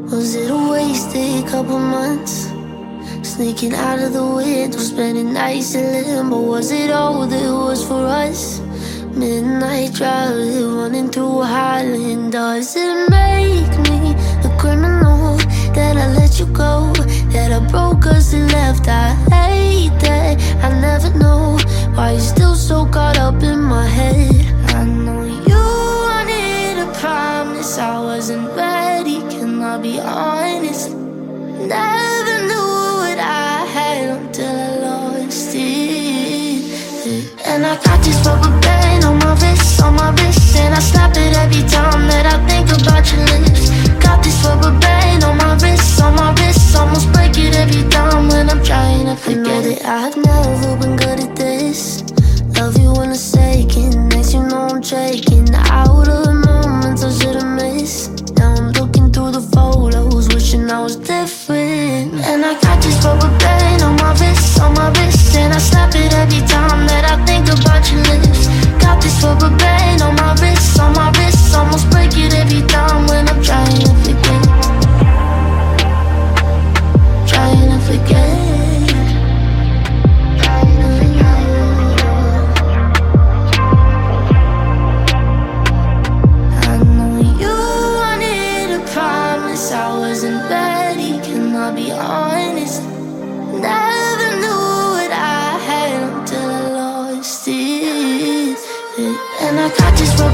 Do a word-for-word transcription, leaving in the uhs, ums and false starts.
Was it a wasted couple months? Sneaking out of the window, spending nights in limbo. Was it all that was for us? Midnight driving, running through Highland. Does it make me a criminal that I let you go? That I broke us and left? I hate that I never know why you're still so caught up in my head. I know you wanted a promise, I wasn't ready, can I be honest? Never knew what I had until I lost it. And I got this rubber band on my wrist, on my wrist, and I snap it every time that I think about your lips. Got this rubber band on my wrist, on my wrist, almost break it every time when I'm trying to forget it. I've never been good at this. Love you in a second, next you know I'm shaking. Out of moments I should've missed. Now I'm looking through the photos, wishing I was different. And I got this rubber band on my wrist, on my wrist, and I snap it every time that I think about your lips. Got this rubber band on my wrist, on my wrist, almost break it every time when I'm trying to forget. Trying to forget. Trying to forget. I know you wanted a promise, I wasn't ready, can I be honest? Never knew what I had until I lost it. And I got this